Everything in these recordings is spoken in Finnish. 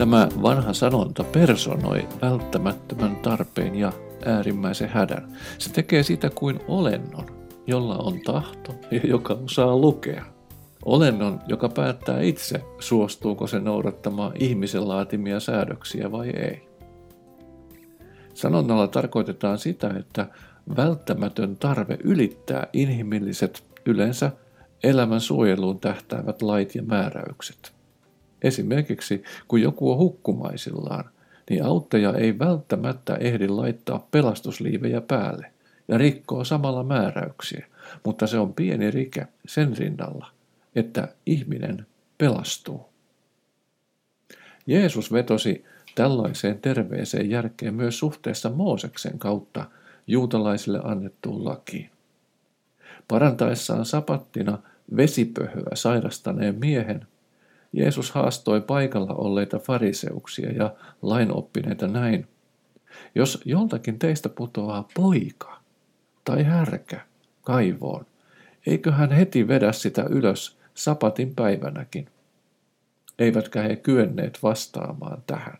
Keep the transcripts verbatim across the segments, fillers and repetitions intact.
Tämä vanha sanonta personoi välttämättömän tarpeen ja äärimmäisen hädän. Se tekee sitä kuin olennon, jolla on tahto ja joka osaa lukea. Olennon, joka päättää itse, suostuuko se noudattamaan ihmisen laatimia säädöksiä vai ei. Sanonnalla tarkoitetaan sitä, että välttämätön tarve ylittää inhimilliset, yleensä elämän suojeluun tähtäävät lait ja määräykset. Esimerkiksi kun joku on hukkumaisillaan, niin auttaja ei välttämättä ehdi laittaa pelastusliivejä päälle ja rikkoo samalla määräyksiä, mutta se on pieni rike sen rinnalla, että ihminen pelastuu. Jeesus vetosi tällaiseen terveeseen järkeen myös suhteessa Mooseksen kautta juutalaisille annettuun lakiin. Parantaessaan sapattina vesipöhöä sairastaneen miehen, Jeesus haastoi paikalla olleita fariseuksia ja lainoppineita näin: jos joltakin teistä putoaa poika tai härkä kaivoon, eikö hän heti vedä sitä ylös sapatin päivänäkin? Eivätkä he kyenneet vastaamaan tähän.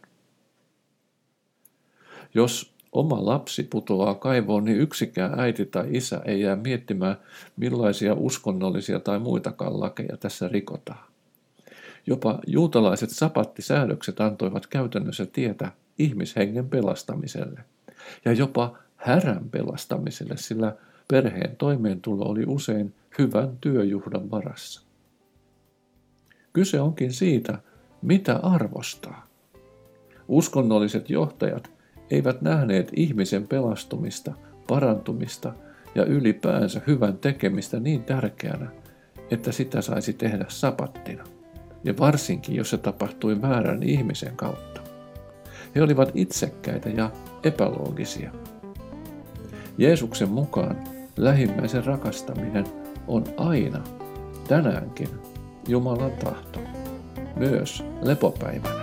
Jos oma lapsi putoaa kaivoon, niin yksikään äiti tai isä ei jää miettimään, millaisia uskonnollisia tai muitakaan lakeja tässä rikotaan. Jopa juutalaiset sapattisäädökset antoivat käytännössä tietä ihmishengen pelastamiselle ja jopa härän pelastamiselle, sillä perheen toimeentulo oli usein hyvän työjuhdan varassa. Kyse onkin siitä, mitä arvostaa. Uskonnolliset johtajat eivät nähneet ihmisen pelastumista, parantumista ja ylipäänsä hyvän tekemistä niin tärkeänä, että sitä saisi tehdä sapattina. Ja varsinkin, jos se tapahtui väärän ihmisen kautta. He olivat itsekkäitä ja epäloogisia. Jeesuksen mukaan lähimmäisen rakastaminen on aina, tänäänkin, Jumalan tahto, myös lepopäivänä.